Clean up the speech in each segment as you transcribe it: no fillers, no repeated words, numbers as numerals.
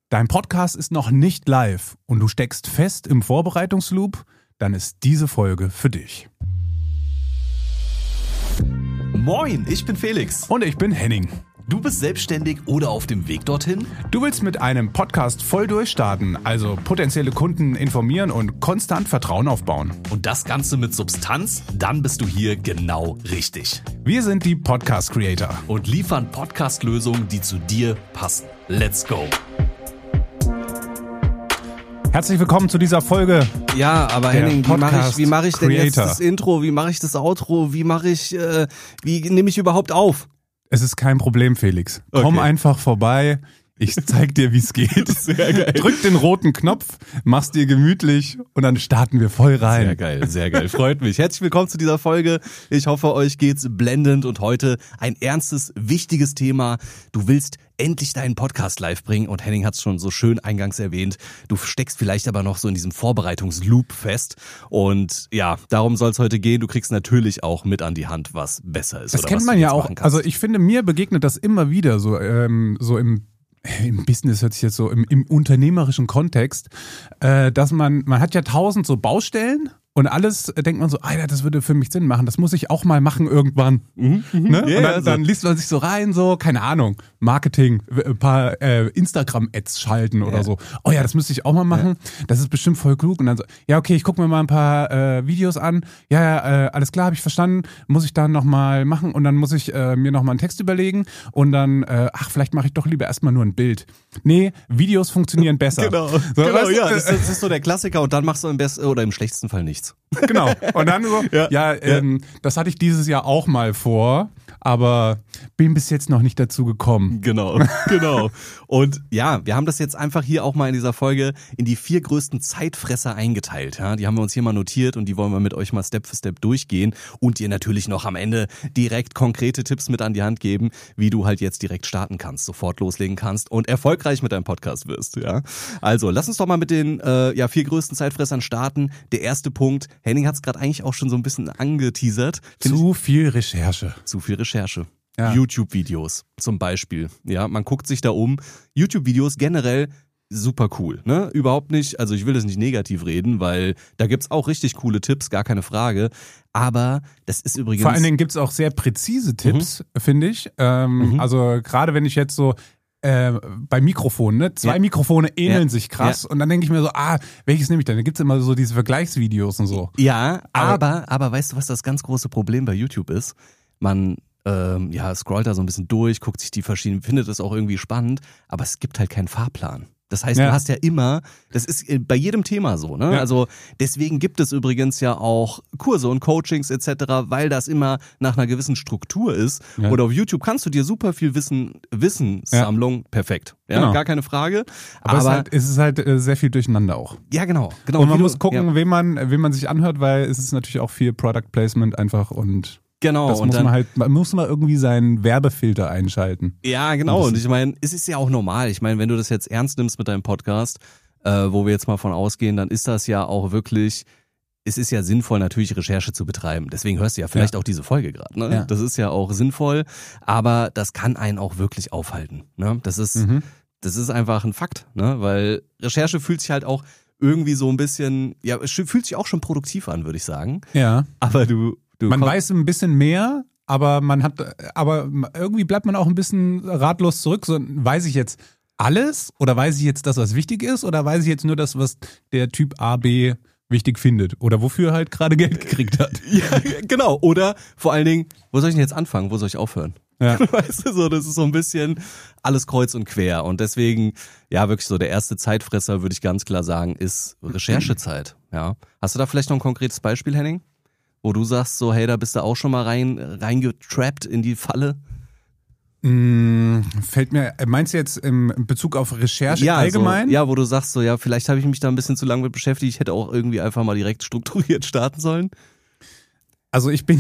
Dein Podcast ist noch nicht live und du steckst fest im Vorbereitungsloop, dann ist diese Folge für dich. Moin, ich bin Felix. Und ich bin Henning. Du bist selbstständig oder auf dem Weg dorthin? Du willst mit einem Podcast voll durchstarten, also potenzielle Kunden informieren und konstant Vertrauen aufbauen. Und das Ganze mit Substanz? Dann bist du hier genau richtig. Wir sind die Podcast Creator und liefern Podcast-Lösungen, die zu dir passen. Let's go! Herzlich willkommen zu dieser Folge. Ja, aber Henning, wie mache ich denn jetzt das Intro? Wie mache ich das Outro? Wie nehme ich überhaupt auf? Es ist kein Problem, Felix. Komm einfach vorbei. Ich zeig dir, wie es geht. Sehr geil. Drück den roten Knopf, mach's dir gemütlich und dann starten wir voll rein. Sehr geil, sehr geil. Freut mich. Herzlich willkommen zu dieser Folge. Ich hoffe, euch geht's blendend und heute ein ernstes, wichtiges Thema. Du willst endlich deinen Podcast live bringen und Henning hat es schon so schön eingangs erwähnt. Du steckst vielleicht aber noch so in diesem Vorbereitungsloop fest und ja, darum soll es heute gehen. Du kriegst natürlich auch mit an die Hand, was besser ist. Das oder kennt was man du ja jetzt auch. machen kannst. Also ich finde, mir begegnet das immer wieder so im Business, hört sich jetzt so im unternehmerischen Kontext, dass man hat ja 1000 so Baustellen und alles denkt man so, Alter, das würde für mich Sinn machen, das muss ich auch mal machen irgendwann. Ne? Yeah, und dann liest man sich so rein, so, keine Ahnung, Marketing, ein paar Instagram-Ads schalten oder so. Oh ja, das müsste ich auch mal machen, das ist bestimmt voll klug. Und dann so, ja okay, ich gucke mir mal ein paar Videos an, alles klar, habe ich verstanden, muss ich dann nochmal machen und dann muss ich mir nochmal einen Text überlegen und dann, vielleicht mache ich doch lieber erstmal nur ein Bild. Nee, Videos funktionieren besser. Genau, so, genau, ja, das ist so der Klassiker und dann machst du im besten oder im schlechtesten Fall nichts. Genau. Und dann so, das hatte ich dieses Jahr auch mal vor, aber bin bis jetzt noch nicht dazu gekommen. Genau. Und ja, wir haben das jetzt einfach hier auch mal in dieser Folge in die 4 größten Zeitfresser eingeteilt. Ja, die haben wir uns hier mal notiert und die wollen wir mit euch mal Step für Step durchgehen und dir natürlich noch am Ende direkt konkrete Tipps mit an die Hand geben, wie du halt jetzt direkt starten kannst, sofort loslegen kannst und erfolgreich mit deinem Podcast wirst. Ja, also lass uns doch mal mit den 4 größten Zeitfressern starten. Der erste Punkt, Henning hat es gerade eigentlich auch schon so ein bisschen angeteasert. Zu viel Recherche. Ja. YouTube-Videos zum Beispiel. Ja, man guckt sich da um. YouTube-Videos generell super cool, ne? Überhaupt nicht, also ich will das nicht negativ reden, weil da gibt's auch richtig coole Tipps, gar keine Frage. Aber das ist übrigens... Vor allen Dingen gibt's auch sehr präzise Tipps, finde ich. Also gerade wenn ich jetzt so bei Mikrofonen, ne? 2 Mikrofone ähneln sich krass und dann denke ich mir so, welches nehme ich denn? Da gibt's immer so diese Vergleichsvideos und so. Ja, aber weißt du, was das ganz große Problem bei YouTube ist? Man scrollt da so ein bisschen durch, guckt sich die verschiedenen, findet es auch irgendwie spannend, aber es gibt halt keinen Fahrplan. Das heißt, du hast ja immer, das ist bei jedem Thema so, ne? Ja. Also deswegen gibt es übrigens ja auch Kurse und Coachings etc., weil das immer nach einer gewissen Struktur ist. Ja. Und auf YouTube kannst du dir super viel Wissenssammlung, perfekt. Ja, genau. Gar keine Frage. Aber es ist halt sehr viel durcheinander auch. Ja, genau. Und man muss gucken, wen man sich anhört, weil es ist natürlich auch viel Product Placement einfach und... Genau. Das man muss mal irgendwie seinen Werbefilter einschalten. Ja, genau. Und ich meine, es ist ja auch normal. Ich meine, wenn du das jetzt ernst nimmst mit deinem Podcast, wo wir jetzt mal von ausgehen, dann ist das ja auch wirklich, es ist ja sinnvoll, natürlich Recherche zu betreiben. Deswegen hörst du ja vielleicht auch diese Folge gerade. Ne? Ja. Das ist ja auch sinnvoll, aber das kann einen auch wirklich aufhalten. Ne? Das ist einfach ein Fakt, ne? Weil Recherche fühlt sich halt auch irgendwie so ein bisschen, es fühlt sich auch schon produktiv an, würde ich sagen. Ja. Aber man weiß ein bisschen mehr, aber irgendwie bleibt man auch ein bisschen ratlos zurück. So, weiß ich jetzt alles oder weiß ich jetzt das, was wichtig ist oder weiß ich jetzt nur das, was der Typ A, B wichtig findet oder wofür er halt gerade Geld gekriegt hat. Ja, genau. Oder vor allen Dingen, wo soll ich denn jetzt anfangen? Wo soll ich aufhören? Ja. Weißt du, so, das ist so ein bisschen alles kreuz und quer und deswegen, wirklich so der erste Zeitfresser, würde ich ganz klar sagen, ist Recherchezeit. Ja. Hast du da vielleicht noch ein konkretes Beispiel, Henning? Wo du sagst so, hey, da bist du auch schon mal reingetrappt in die Falle? Fällt mir, meinst du jetzt im Bezug auf Recherche allgemein? So, wo du sagst so, vielleicht habe ich mich da ein bisschen zu lange mit beschäftigt, ich hätte auch irgendwie einfach mal direkt strukturiert starten sollen. Also ich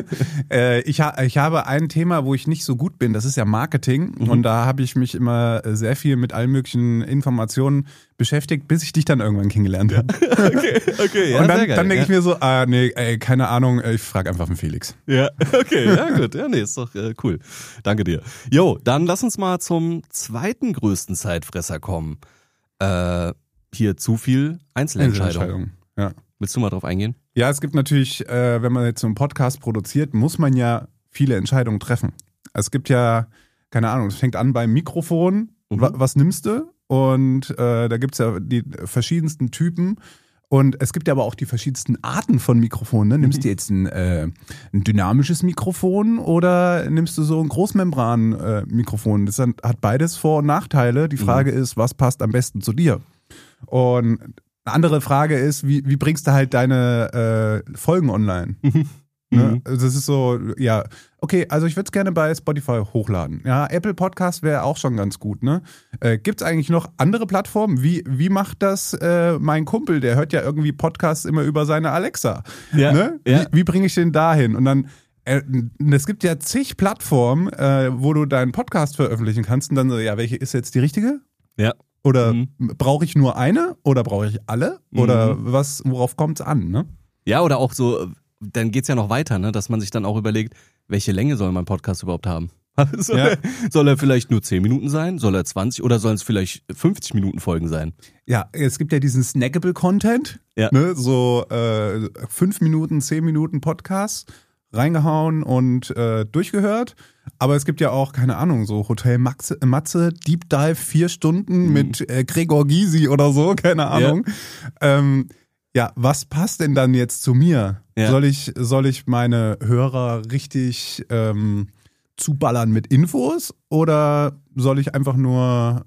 habe ein Thema, wo ich nicht so gut bin, das ist ja Marketing und da habe ich mich immer sehr viel mit allen möglichen Informationen beschäftigt, bis ich dich dann irgendwann kennengelernt habe. Okay, ja, und dann denke ich mir so, keine Ahnung, ich frage einfach den Felix. Ja, okay, ja gut, ist doch cool. Danke dir. Jo, dann lass uns mal zum zweiten größten Zeitfresser kommen. hier zu viel Einzelentscheidung. Ja. Willst du mal drauf eingehen? Ja, es gibt natürlich, wenn man jetzt so einen Podcast produziert, muss man ja viele Entscheidungen treffen. Es gibt ja, keine Ahnung, es fängt an beim Mikrofon. Was nimmst du? Und da gibt es ja die verschiedensten Typen. Und es gibt ja aber auch die verschiedensten Arten von Mikrofonen. Ne? Nimmst du jetzt ein dynamisches Mikrofon oder nimmst du so ein Großmembran-Mikrofon? Das hat beides Vor- und Nachteile. Die Frage ist, was passt am besten zu dir? Und eine andere Frage ist, wie bringst du halt deine Folgen online? Ne? Das ist so, ja, okay, also ich würde es gerne bei Spotify hochladen. Ja, Apple Podcast wäre auch schon ganz gut, ne? Gibt es eigentlich noch andere Plattformen? Wie macht das mein Kumpel? Der hört ja irgendwie Podcasts immer über seine Alexa. Ja, ne? ja. Wie bringe ich den dahin? Und dann, es gibt ja zig Plattformen, wo du deinen Podcast veröffentlichen kannst und dann so, ja, welche ist jetzt die richtige? Ja. Oder brauche ich nur eine? Oder brauche ich alle? Oder worauf kommt es an, ne? Ja, oder auch so, dann geht's ja noch weiter, ne, dass man sich dann auch überlegt, welche Länge soll mein Podcast überhaupt haben? Soll er vielleicht nur 10 Minuten sein? Soll er 20 oder sollen es vielleicht 50 Minuten Folgen sein? Ja, es gibt ja diesen snackable Content, ne, so 5 Minuten, 10 Minuten Podcasts reingehauen und durchgehört. Aber es gibt ja auch, keine Ahnung, so Hotel Matze, Deep Dive 4 Stunden mit Gregor Gysi oder so, keine Ahnung. Ja, was passt denn dann jetzt zu mir? Ja. Soll ich meine Hörer richtig zuballern mit Infos oder soll ich einfach nur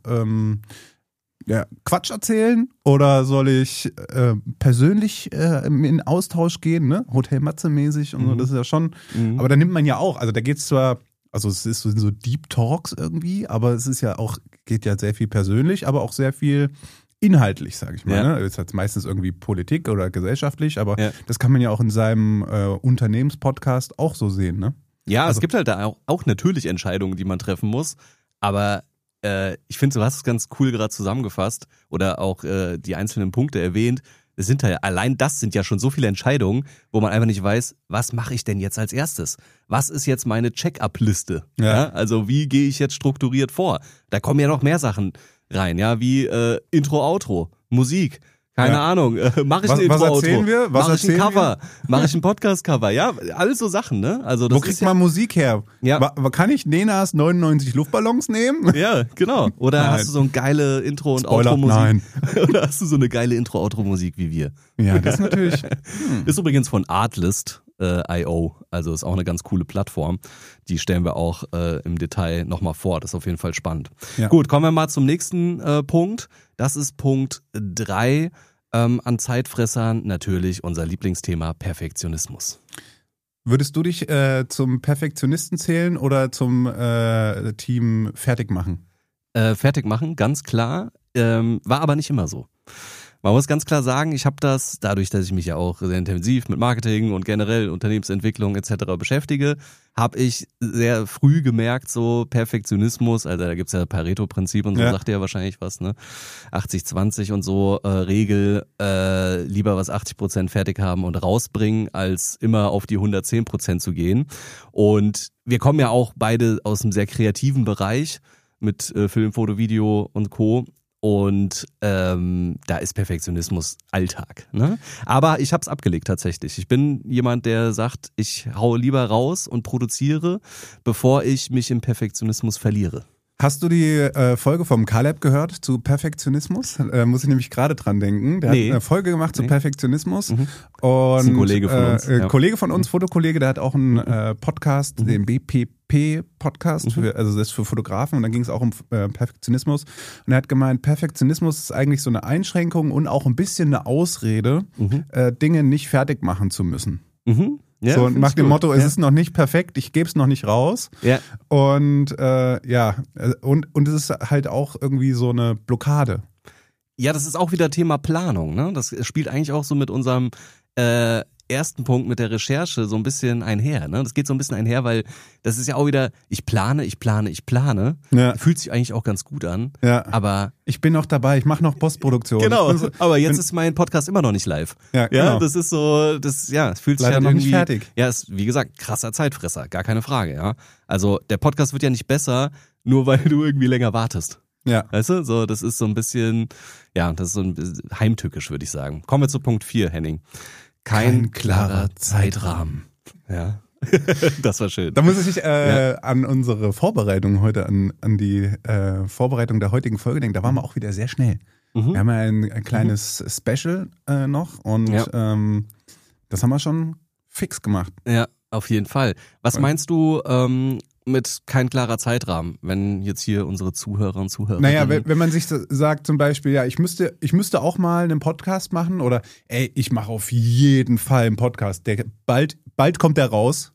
Quatsch erzählen oder soll ich persönlich in Austausch gehen, ne? Hotel Matze mäßig und so, das ist ja schon, aber da nimmt man ja auch, also da geht's zwar, also es ist so Deep Talks irgendwie, aber es ist ja auch, geht ja sehr viel persönlich, aber auch sehr viel inhaltlich, sage ich mal. Ja. Ne? Es hat meistens irgendwie Politik oder gesellschaftlich, aber das kann man ja auch in seinem Unternehmenspodcast auch so sehen, ne? Ja, also, es gibt halt da auch natürlich Entscheidungen, die man treffen muss, aber ich finde, du hast es ganz cool gerade zusammengefasst oder auch die einzelnen Punkte erwähnt. Es sind ja, allein das sind ja schon so viele Entscheidungen, wo man einfach nicht weiß, was mache ich denn jetzt als erstes? Was ist jetzt meine Check-up-Liste? Ja, also wie gehe ich jetzt strukturiert vor? Da kommen ja noch mehr Sachen rein, ja, wie Intro, Outro, Musik, keine Ahnung, mache ich ein Intro, Outro, mache ich ein Cover, mache ich ein Podcast-Cover, ja, alles so Sachen, ne? Also das wo kriegt man Musik her? Ja. Kann ich Nenas 99 Luftballons nehmen? Ja, genau. Oder hast du so eine geile Intro- und Outro-Musik? Nein. Oder hast du so eine geile Intro-Outro-Musik wie wir? Ja, das ist natürlich. Ist übrigens von Artlist.io, also ist auch eine ganz coole Plattform. Die stellen wir auch im Detail nochmal vor. Das ist auf jeden Fall spannend. Ja. Gut, kommen wir mal zum nächsten Punkt. Das ist Punkt 3 an Zeitfressern. Natürlich unser Lieblingsthema Perfektionismus. Würdest du dich zum Perfektionisten zählen oder zum Team Fertigmachen? Fertigmachen, ganz klar. War aber nicht immer so. Man muss ganz klar sagen, ich habe das, dadurch, dass ich mich ja auch sehr intensiv mit Marketing und generell Unternehmensentwicklung etc. beschäftige, habe ich sehr früh gemerkt, so Perfektionismus, also da gibt's ja Pareto-Prinzip und so, sagt ihr ja wahrscheinlich was, ne? 80-20 und so, Regel, lieber was 80% fertig haben und rausbringen, als immer auf die 110% zu gehen. Und wir kommen ja auch beide aus einem sehr kreativen Bereich mit Film, Foto, Video und Co., und da ist Perfektionismus Alltag. Ne? Aber ich habe es abgelegt tatsächlich. Ich bin jemand, der sagt, ich hau lieber raus und produziere, bevor ich mich im Perfektionismus verliere. Hast du die Folge vom Caleb gehört zu Perfektionismus? Muss ich nämlich gerade dran denken. Der hat eine Folge gemacht zu Perfektionismus. Und das ist ein Kollege von uns. Kollege von uns, Fotokollege, der hat auch einen Podcast, den BPP-Podcast, also das ist für Fotografen. Und dann ging es auch um Perfektionismus. Und er hat gemeint, Perfektionismus ist eigentlich so eine Einschränkung und auch ein bisschen eine Ausrede, Dinge nicht fertig machen zu müssen. Ja, so nach dem Motto, es ist noch nicht perfekt, ich gebe es noch nicht raus. Ja. Und und es ist halt auch irgendwie so eine Blockade. Ja, das ist auch wieder Thema Planung, ne? Das spielt eigentlich auch so mit unserem ersten Punkt mit der Recherche so ein bisschen einher, ne? Das geht so ein bisschen einher, weil das ist ja auch wieder, ich plane. Ja. Fühlt sich eigentlich auch ganz gut an, aber ich bin noch dabei, ich mache noch Postproduktion. Genau, aber jetzt ist mein Podcast immer noch nicht live. Ja, genau. Ja, das ist so, es fühlt sich leider halt noch irgendwie, nicht fertig. Ja, ist wie gesagt krasser Zeitfresser, gar keine Frage, ja. Also der Podcast wird ja nicht besser, nur weil du irgendwie länger wartest. Ja. Weißt du, so, das ist so ein bisschen, das ist so ein bisschen heimtückisch, würde ich sagen. Kommen wir zu Punkt 4, Henning. Kein klarer Zeitrahmen. Ja. Das war schön. Da muss ich mich an unsere Vorbereitung heute, an die Vorbereitung der heutigen Folge denken. Da waren wir auch wieder sehr schnell. Wir haben ja ein kleines Special noch und das haben wir schon fix gemacht. Ja, auf jeden Fall. Was meinst du mit kein klarer Zeitrahmen, wenn jetzt hier unsere Zuhörer und Zuhörer... Naja, wenn man sich sagt zum Beispiel, ja, ich müsste auch mal einen Podcast machen oder ich mache auf jeden Fall einen Podcast. Bald kommt der raus.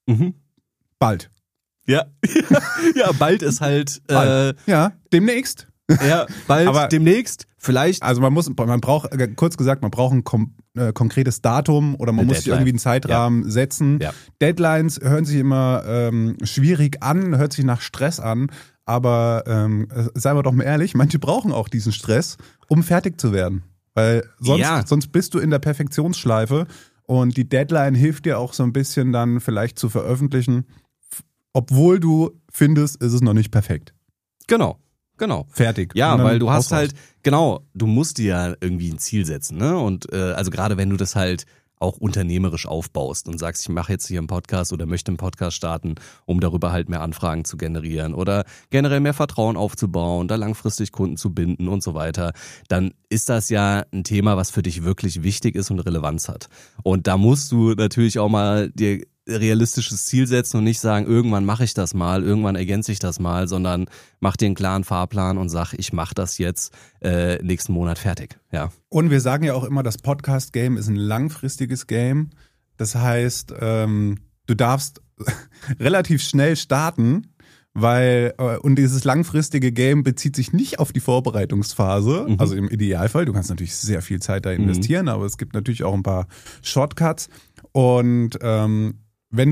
Bald. Ja. Ja, bald ist halt... ja, demnächst. Ja, bald, aber demnächst, vielleicht. Also man braucht, kurz gesagt, man braucht ein konkretes Datum oder man muss sich irgendwie einen Zeitrahmen setzen. Ja. Deadlines hören sich immer schwierig an, hört sich nach Stress an, aber seien wir doch mal ehrlich, manche brauchen auch diesen Stress, um fertig zu werden. Weil sonst bist du in der Perfektionsschleife und die Deadline hilft dir auch so ein bisschen dann vielleicht zu veröffentlichen, obwohl du findest, ist es noch nicht perfekt. Genau. Fertig. Ja, weil du hast halt, du musst dir ja irgendwie ein Ziel setzen, ne? Und also gerade wenn du das halt auch unternehmerisch aufbaust und sagst, ich mache jetzt hier einen Podcast oder möchte einen Podcast starten, um darüber halt mehr Anfragen zu generieren oder generell mehr Vertrauen aufzubauen, da langfristig Kunden zu binden und so weiter, dann ist das ja ein Thema, was für dich wirklich wichtig ist und Relevanz hat. Und da musst du natürlich auch mal dir realistisches Ziel setzen und nicht sagen, irgendwann mache ich das mal, irgendwann ergänze ich das mal, sondern mach dir einen klaren Fahrplan und sag, ich mache das jetzt nächsten Monat fertig. Ja. Und wir sagen ja auch immer, das Podcast-Game ist ein langfristiges Game. Das heißt, du darfst relativ schnell starten, und dieses langfristige Game bezieht sich nicht auf die Vorbereitungsphase, also im Idealfall, du kannst natürlich sehr viel Zeit da investieren, aber es gibt natürlich auch ein paar Shortcuts und wenn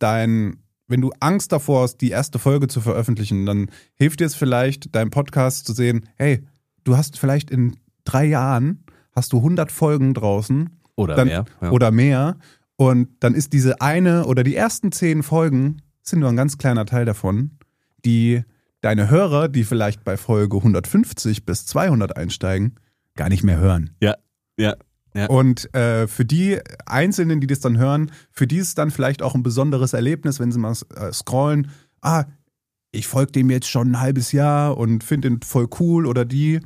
du Angst davor hast, die erste Folge zu veröffentlichen, dann hilft dir es vielleicht, deinen Podcast zu sehen, hey, du hast vielleicht in 3 Jahren, hast du 100 Folgen draußen. Oder mehr. Ja. Oder mehr. Und dann ist diese eine oder die ersten 10 Folgen, sind nur ein ganz kleiner Teil davon, die deine Hörer, die vielleicht bei Folge 150 bis 200 einsteigen, gar nicht mehr hören. Ja. Und für die Einzelnen, die das dann hören, für die ist es dann vielleicht auch ein besonderes Erlebnis, wenn sie mal scrollen, ich folge dem jetzt schon ein halbes Jahr und finde den voll cool oder die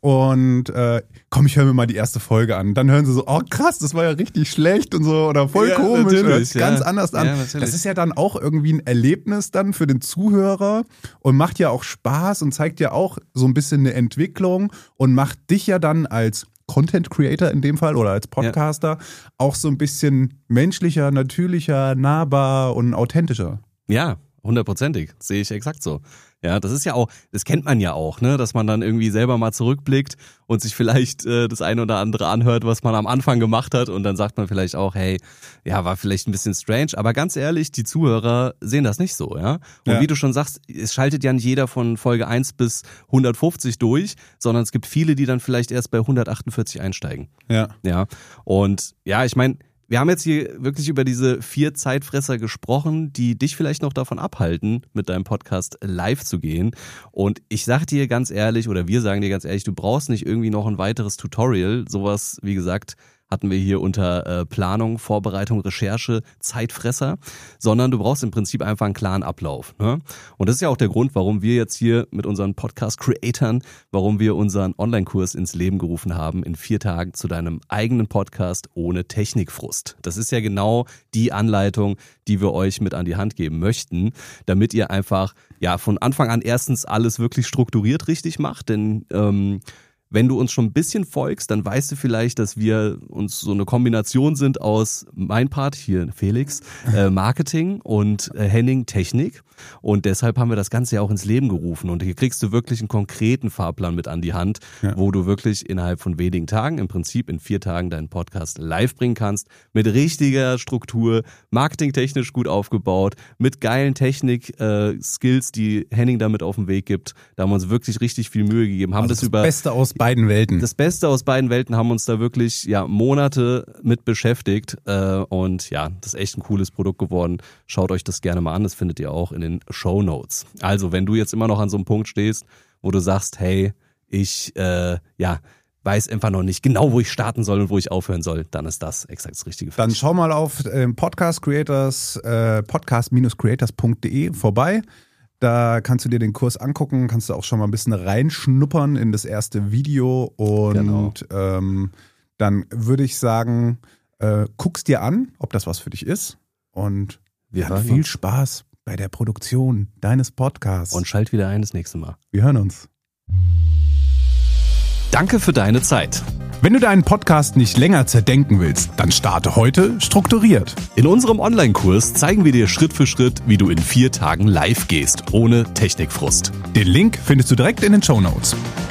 und ich höre mir mal die erste Folge an. Dann hören sie so, oh krass, das war ja richtig schlecht und so oder voll komisch oder ganz anders an. Ja, das ist ja dann auch irgendwie ein Erlebnis dann für den Zuhörer und macht ja auch Spaß und zeigt ja auch so ein bisschen eine Entwicklung und macht dich ja dann als Content Creator in dem Fall oder als Podcaster auch so ein bisschen menschlicher, natürlicher, nahbar und authentischer. Ja, 100%ig. Sehe ich exakt so. Ja, das ist ja auch, das kennt man ja auch, ne, dass man dann irgendwie selber mal zurückblickt und sich vielleicht das eine oder andere anhört, was man am Anfang gemacht hat und dann sagt man vielleicht auch, hey, ja, war vielleicht ein bisschen strange, aber ganz ehrlich, die Zuhörer sehen das nicht so, ja. Und wie du schon sagst, es schaltet ja nicht jeder von Folge 1 bis 150 durch, sondern es gibt viele, die dann vielleicht erst bei 148 einsteigen. Ja. Ja. Und ja, ich meine, wir haben jetzt hier wirklich über diese 4 Zeitfresser gesprochen, die dich vielleicht noch davon abhalten, mit deinem Podcast live zu gehen. Und ich sag dir ganz ehrlich, oder wir sagen dir ganz ehrlich, du brauchst nicht irgendwie noch ein weiteres Tutorial. Sowas, wie gesagt, hatten wir hier unter Planung, Vorbereitung, Recherche, Zeitfresser, sondern du brauchst im Prinzip einfach einen klaren Ablauf. Ne? Und das ist ja auch der Grund, warum wir jetzt hier mit unseren Podcast-Creatern, warum wir unseren Online-Kurs ins Leben gerufen haben, in 4 Tagen zu deinem eigenen Podcast ohne Technikfrust. Das ist ja genau die Anleitung, die wir euch mit an die Hand geben möchten, damit ihr einfach von Anfang an erstens alles wirklich strukturiert richtig macht, denn wenn du uns schon ein bisschen folgst, dann weißt du vielleicht, dass wir uns so eine Kombination sind aus mein Part, hier Felix, Marketing und Henning Technik. Und deshalb haben wir das Ganze ja auch ins Leben gerufen. Und hier kriegst du wirklich einen konkreten Fahrplan mit an die Hand, wo du wirklich innerhalb von wenigen Tagen, im Prinzip in 4 Tagen, deinen Podcast live bringen kannst. Mit richtiger Struktur, marketingtechnisch gut aufgebaut, mit geilen Technik-Skills, die Henning damit auf den Weg gibt. Da haben wir uns wirklich richtig viel Mühe gegeben. Haben das Beste aus beiden Welten. Das Beste aus beiden Welten, haben uns da wirklich Monate mit beschäftigt und das ist echt ein cooles Produkt geworden. Schaut euch das gerne mal an, das findet ihr auch in den Shownotes. Also wenn du jetzt immer noch an so einem Punkt stehst, wo du sagst, hey, ich weiß einfach noch nicht genau, wo ich starten soll und wo ich aufhören soll, dann ist das exakt das Richtige für Dann dich. schau mal auf podcast-creators.de vorbei. Da kannst du dir den Kurs angucken, kannst du auch schon mal ein bisschen reinschnuppern in das erste Video und dann würde ich sagen, guck's dir an, ob das was für dich ist und viel Spaß bei der Produktion deines Podcasts. Und schalt wieder ein das nächste Mal. Wir hören uns. Danke für deine Zeit. Wenn du deinen Podcast nicht länger zerdenken willst, dann starte heute strukturiert. In unserem Online-Kurs zeigen wir dir Schritt für Schritt, wie du in 4 Tagen live gehst, ohne Technikfrust. Den Link findest du direkt in den Shownotes.